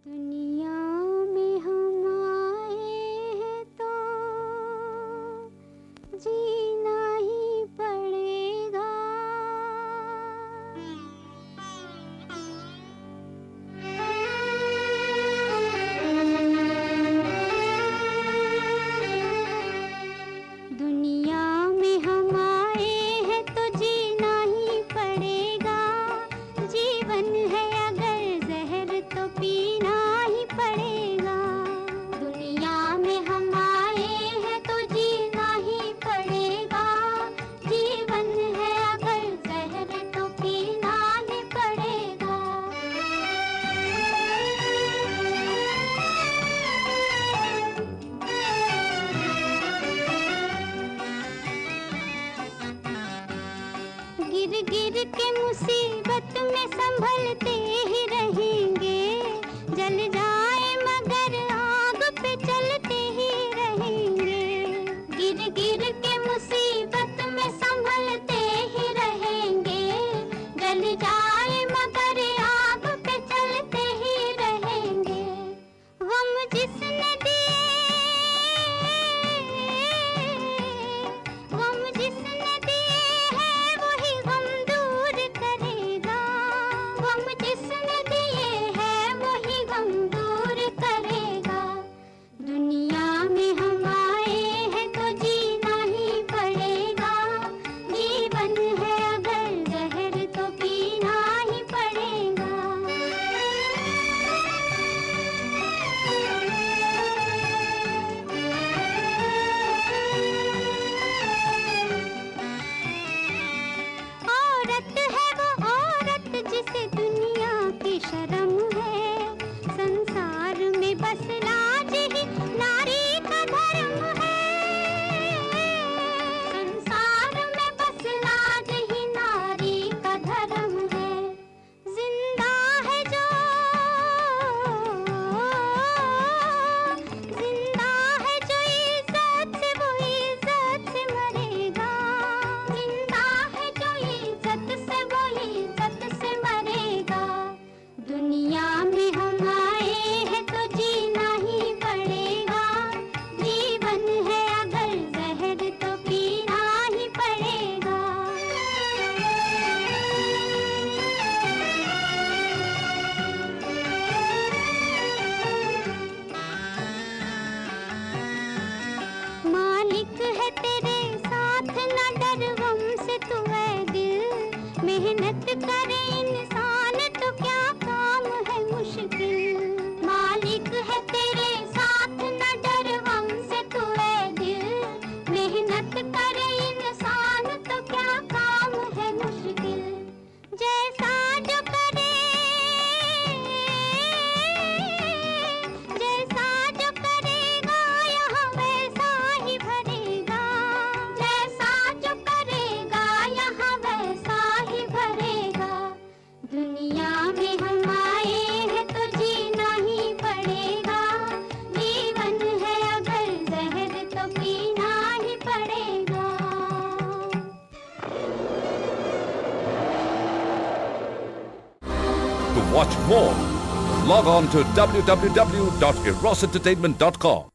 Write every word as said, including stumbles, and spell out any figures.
दुनिया में हम आए हैं तो जीना ही पड़ेगा। दुनिया में हम आए हैं तो जीना ही पड़ेगा। जीवन है अगर जहर तो पीना ही पड़ेगा। दुनिया में हम आए हैं तो जीना ही पड़ेगा। जीवन है अगर जहर तो पीना ही पड़ेगा। गिर गिर के मुसीबत में संभलते ही रहेंगे। जल जाए मगर आग पे चलते ही रहेंगे। गिर गिर के मुसीबत में संभलते ही रहेंगे। जल जाए मगर आग पे चलते ही रहेंगे। गम जिसने दिए, गम जिसने दिए है वही गम दूर करेगा। गम जिसने दिए है वही गम दूर करेगा। दुनिया में हम आए हैं तो जीना ही पड़ेगा। जीवन है अगर जहर तो पीना ही पड़ेगा। औरत है वो औरत जिसे दुनिया की शर्म है। संसार में बस लाज ही नारी का धर्म है। संसार में बस लाज ही नारी का धर्म है। जिंदा है जो, जिंदा है जो इज्जत से वो इज्जत से मरेगा। जिंदा है जो इज्जत से वो इज्जत से मरेगा। दुनिया में हम आए हैं तो जीना ही पड़ेगा। जीवन है अगर जहर तो पीना ही पड़ेगा। मालिक है तेरे साथ न डर गम से तू है दिल। मेहनत करे इंसान तो क्या काम है मुश्किल। मालिक है तेरे साथ न डर गम से तू है दिल। मेहनत करे इंसान तो क्या काम है मुश्किल। जैसा जो करे, जैसा जो करेगा यहाँ वैसा ही भरेगा। जैसा जो करेगा यहाँ वैसा ही भरेगा। दुनिया में हम आए हैं तो जीना ही पड़ेगा। जीवन है अगर जहर तो पीना ही पड़ेगा। To watch more, log on to w w w dot eros entertainment dot com.